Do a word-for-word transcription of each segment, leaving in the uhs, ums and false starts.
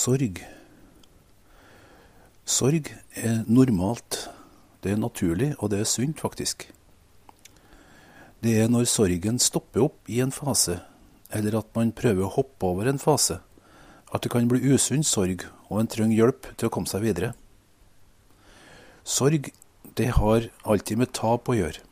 Sorg. Sorg er normalt. Det er naturlig, og det er sunt faktisk. Det er når sorgen stopper opp i en fase, eller at man prøver å hoppe over en fase, at det kan bli usunn sorg, og en trenger hjelp til å komme seg videre. Sorg, det har alltid med tap å gjøre.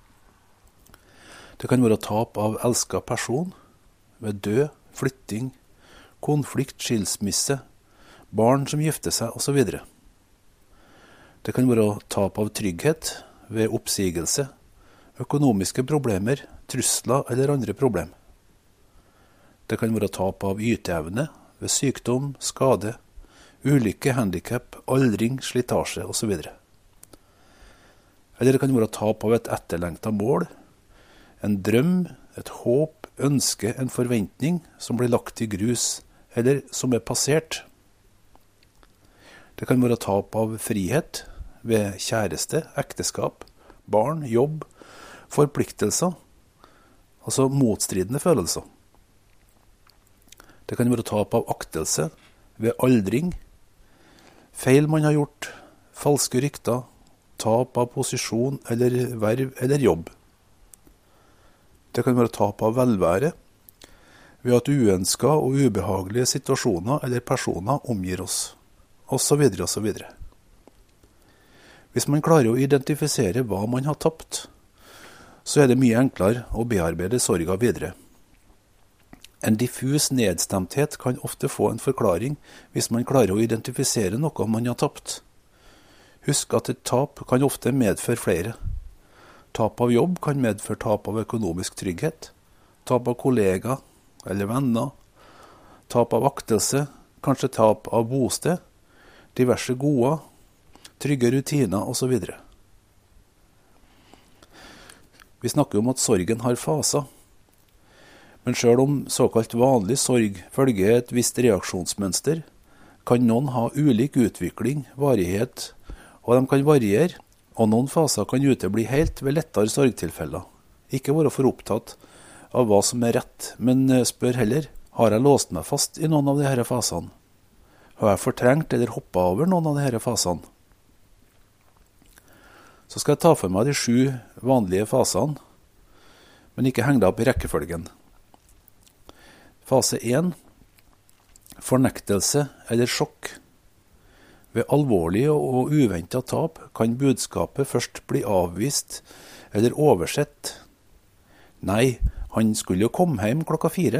Det kan være tap av elsket person, ved død, flytting, konflikt, skilsmisse, barn som gifter seg, og så videre. Det kan være tap av trygghet ved oppsigelse, økonomiske problemer, trusler eller andre problem. Det kan være tap av yteevne ved sykdom, skade, ulykke, handicap, aldring, slitasje og så videre. Eller det kan være tap av et etterlengtet mål, en drøm, et håp, ønske, en forventning som blir lagt i grus, eller som er passert. Det kan være tap av frihet ved kjæreste, ekteskap, barn, jobb, forpliktelser, altså motstridende følelser. Det kan være tap av aktelse ved aldring, feil man har gjort, falske rykter, tap av posisjon eller verv eller jobb. Det kan være tap av velvære ved at uønskede og ubehagelige situasjoner eller personer omgir oss, og så videre og så videre. Hvis man klarer å identifisere hva man har tapt, så er det mye enklere å bearbeide sorga videre. En diffus nedstemthet kan ofte få en forklaring hvis man klarer å identifisere noe man har tapt. Husk at et tap kan ofte medføre flere. Tap av jobb kan medføre tap av økonomisk trygghet, tap av kollegaer eller venner, tap av aktelse, kanskje tap av bosted, diverse goder, trygge rutiner og så videre. Vi snakker om at sorgen har faser. Men selv om såkalt vanlig sorg følger et visst reaksjonsmønster, kan noen ha ulik utvikling, varighet, og de kan variere, og noen faser kan utebli helt ved lettere sorgtilfeller. Ikke være for opptatt av hva som er rett, men spør heller, har jeg låst meg fast i noen av disse fasene? Har jeg fortrengt eller hoppet over noen av disse fasene? Så skal jeg ta for meg de sju vanlige fasene, men ikke henge deg opp i rekkefølgen. Fase én, fornektelse eller sjokk. Ved alvorlige og uventet tap kan budskapet først bli avvist eller oversett. Nei, han skulle jo komme hjem klokka fire.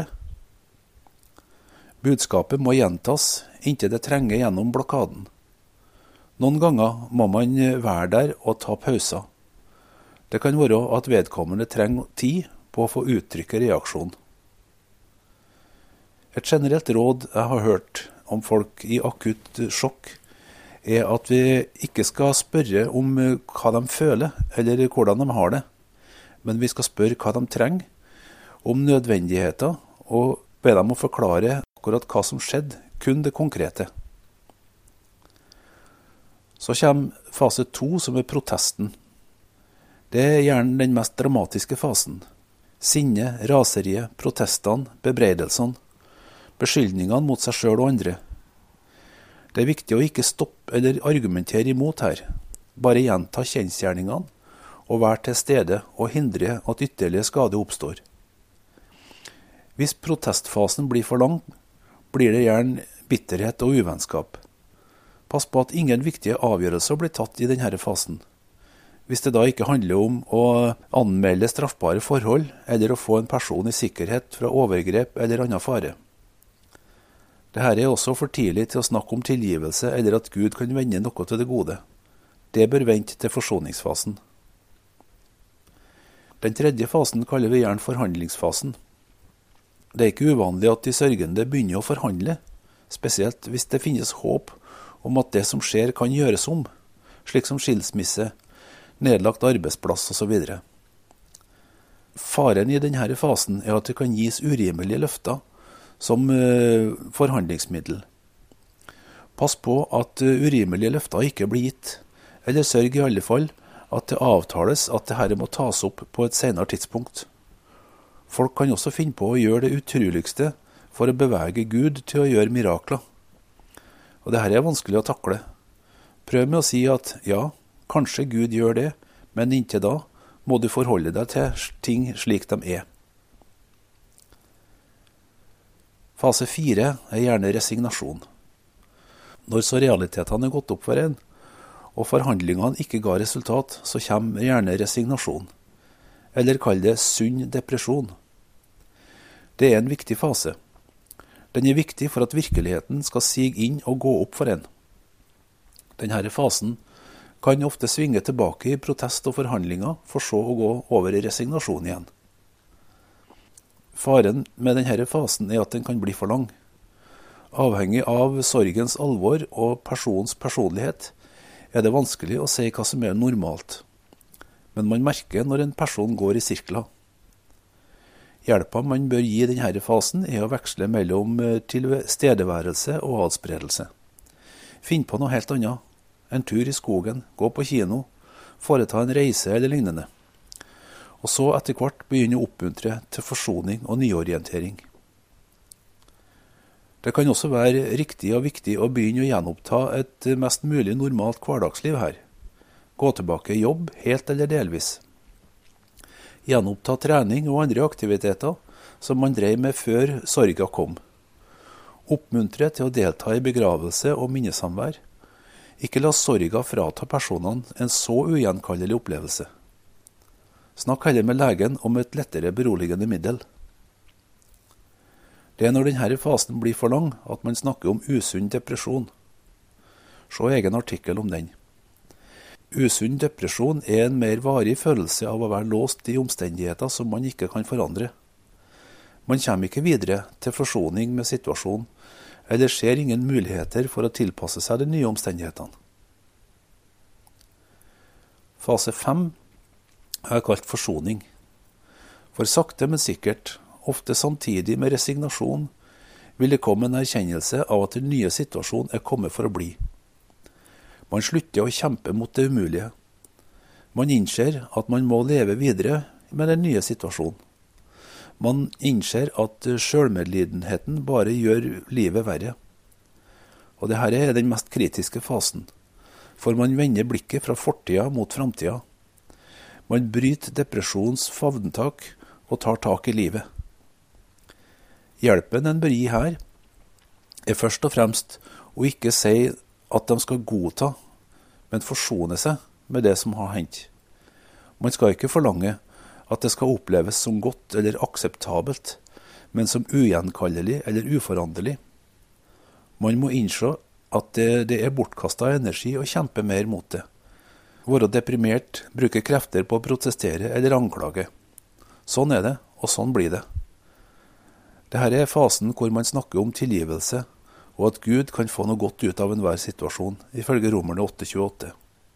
Budskapet må gjentas inntil det trenger gjennom blokaden. Noen ganger må man være der og ta pauser. Det kan være at vedkommende trenger tid på å få uttrykke reaksjon. Et generelt råd jeg har hørt om folk i akutt sjokk, er at vi ikke skal spørre om hva de føler eller hvordan de har det, men vi skal spørre hva de trenger, om nødvendigheter, og be dem å forklare akkurat hva som skjedde, kun det konkrete. Så kommer fase to, som er protesten. Det er gjerne den mest dramatiske fasen. Sinne, raseriet, protestene, bebreidelsene, beskyldningene mot seg selv og andre. Det er viktig å ikke stoppe eller argumentere imot her. Bare gjenta kjensgjerningene og være til stede og hindre at ytterligere skade oppstår. Hvis protestfasen blir for lang, blir det gjerne bitterhet og uvennskap. Pass på at ingen viktige avgjørelser blir tatt i denne fasen. Hvis det da ikke handler om å anmelde straffbare forhold, eller å få en person i sikkerhet fra overgrep eller annen fare. Dette er også for tidlig til å snakke om tilgivelse eller at Gud kan vende noe til det gode. Det bør vente til forsoningsfasen. Den tredje fasen kaller vi gjerne forhandlingsfasen. Det er ikke uvanlig at de sørgende begynner å forhandle, spesielt hvis det finnes håp om at det som skjer kan gjøres om, slik som skilsmisse, nedlagt arbeidsplass og så videre. Faren i denne fasen er at det kan gis urimelige løfter som uh, forhandlingsmiddel. Pass på at uh, urimelige løfter ikke blir gitt, eller sørg i alle fall at det avtales at dette må tas opp på et senere tidspunkt. Folk kan også finne på å gjøre det utroligste for å bevege Gud til å gjøre mirakler. Og det her er vanskelig å takle. Prøv med å si at ja, kanskje Gud gjør det, men inntil da må du forholde deg til ting slik de er. Fase fire er gjerne resignasjon. Når så realitetene er gått opp for en, og forhandlingene ikke ga resultat, så kommer gjerne resignasjon. Eller kall det sunn depresjon. Det er en viktig fase. Den er viktig for at virkeligheten skal sige inn og gå opp for en. Denne fasen kan ofte svinge tilbake i protest og forhandlinger, for så å gå over i resignasjon igjen. Faren med denne fasen er at den kan bli for lang. Avhengig av sorgens alvor og personens personlighet er det vanskelig å si hva som er normalt. Men man merker når en person går i sirkler. Hjelpa man bør gi denne fasen er å veksle mellom tilstedeværelse og adspredelse. Finn på noe helt annet. En tur i skogen, gå på kino, foreta en reise eller lignende. Og så etter hvert begynne å oppmuntre til forsoning og nyorientering. Det kan også være riktig og viktig å begynne å gjenoppta et mest mulig normalt hverdagsliv her. Gå tilbake i jobb, helt eller delvis. Gjenoppta trening og andre aktiviteter som man drev med før sorga kom. Oppmuntre til å delta i begravelse og minnesamvær. Ikke la sorga frata personene en så ugjenkallelig opplevelse. Snakk heller med legen om et lettere beroligende middel. Det er når denne fasen blir for lang at man snakker om usunn depresjon. Se egen artikkel om den. Usunn depresjon er en mer varig følelse av å være låst i omstendigheter som man ikke kan forandre. Man kommer ikke videre til forsoning med situasjonen, eller ser ingen muligheter for å tilpasse seg de nye omstendighetene. Fase fem er kalt forsoning. For sakte, men sikkert, ofte samtidig med resignasjon, vil det komme en erkjennelse av at den nye situasjonen er kommet for å bli. Man slutter å kjempe mot det umulige. Man innser at man må leve videre med den nye situasjonen. Man innser at selvmedlidenheten bare gjør livet verre. Og dette er den mest kritiske fasen, for man vender blikket fra fortida mot framtida. Man bryter depresjons favntak og tar tak i livet. Hjelpen en bør gi her er først og fremst å ikke si at de skal godta, men forsone seg med det som har hendt. Man skal ikke forlange at det skal oppleves som godt eller akseptabelt, men som ugjenkallelig eller uforanderlig. Man må innse at det, det er bortkastet energi å kjempe mer mot det. Være deprimert, bruke krefter på å protestere eller anklage. Sånn er det, og sånn blir det. Dette er fasen hvor man snakker om tilgivelse, og at Gud kan få noe godt ut av enhver situasjon, ifølge Romerne åtte tjueåtte.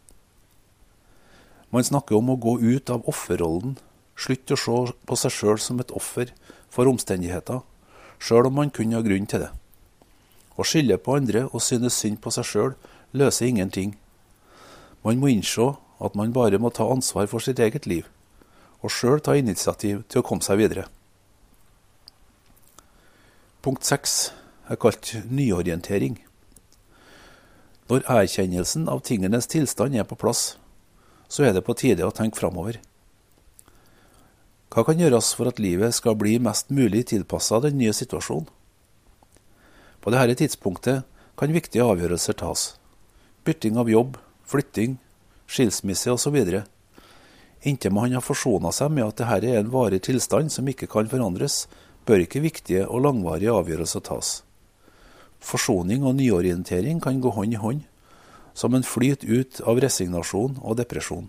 Man snakker om å gå ut av offerrollen, slutt å se på seg selv som et offer for omstendigheter, selv om man kunne ha grunn til det. Å skylde på andre og synes synd på seg selv løser ingenting. Man må innse at man bare må ta ansvar for sitt eget liv, og selv ta initiativ til å komme seg videre. Punkt seks er kalt nyorientering. Når erkjennelsen av tingenes tilstand er på plass, så er det på tide å tenke framover. Hva kan gjøres for at livet skal bli mest mulig tilpasset den nye situasjonen? På dette tidspunktet kan viktige avgjørelser tas. Bytting av jobb, flytting, skilsmisse og så videre. Inntil man har forsonet seg med at dette er en varig tilstand som ikke kan forandres, bør ikke viktige og langvarige avgjørelser tas. Forsoning og nyorientering kan gå hånd i hånd, som en flyt ut av resignasjon og depresjon.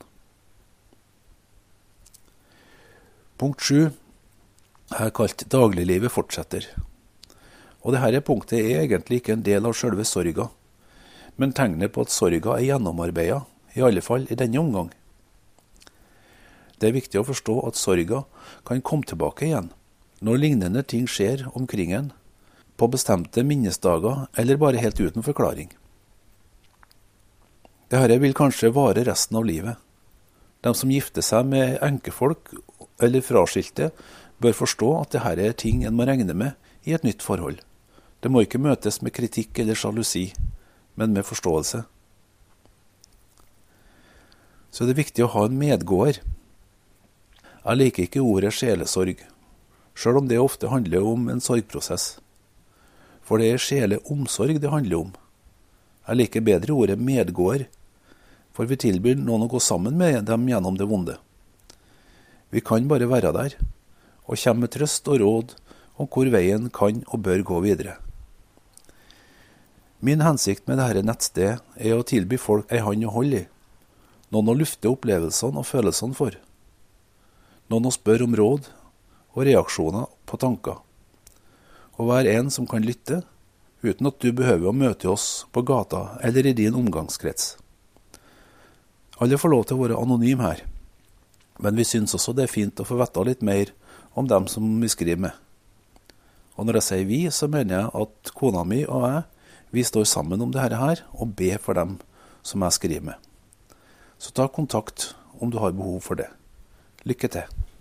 Punkt sju er kalt dagliglivet fortsetter. Og dette punktet er egentlig ikke en del av selve sorga, men tegner på at sorga er gjennomarbeidet, i alle fall i denne omgang. Det er viktig å forstå at sorga kan komme tilbake igjen, når lignende ting skjer omkring en, på bestemte minnesdager eller bare helt uten forklaring. Dette vil kanskje vare resten av livet. De som gifter seg med enkefolk eller fraskilte bør forstå at dette er ting en må regne med i et nytt forhold. Det må ikke møtes med kritikk eller sjalusi. men med forståelse. Så det er viktig å ha en medgåer. Jeg liker ikke ordet sjelesorg, selv om det ofte handler om en sorgprosess. For det er sjeleomsorg det handler om. Jeg liker bedre ordet medgåer, for vi tilbyr noen å gå sammen med dem gjennom det vonde. Vi kan bare være der, og komme med trøst og råd om hvor veien kan og bør gå videre. Min hensikt med dette nettstedet er å tilby folk en hånd å holde i, noen å lufte opplevelsene og følelsene for, noen å spørre om råd og reaksjoner på tanker, og være en som kan lytte, uten at du behøver å møte oss på gata eller i din omgangskrets. Alle får lov til å være anonym her, men vi synes også det er fint å få vite litt mer om dem som vi skriver med. Og når jeg sier vi, så mener jeg at kona mi og jeg, vi står sammen om dette her, og ber for dem som jeg skriver med. Så ta kontakt om du har behov for det. Lykke til!